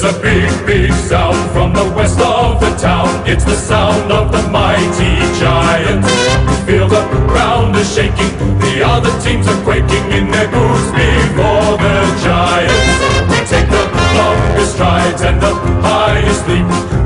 There's a big, big sound from the west of the town. It's the sound of the mighty Giants. Feel the ground is shaking, the other teams are quaking in their boots before the Giants. We take the longest strides and the highest leap.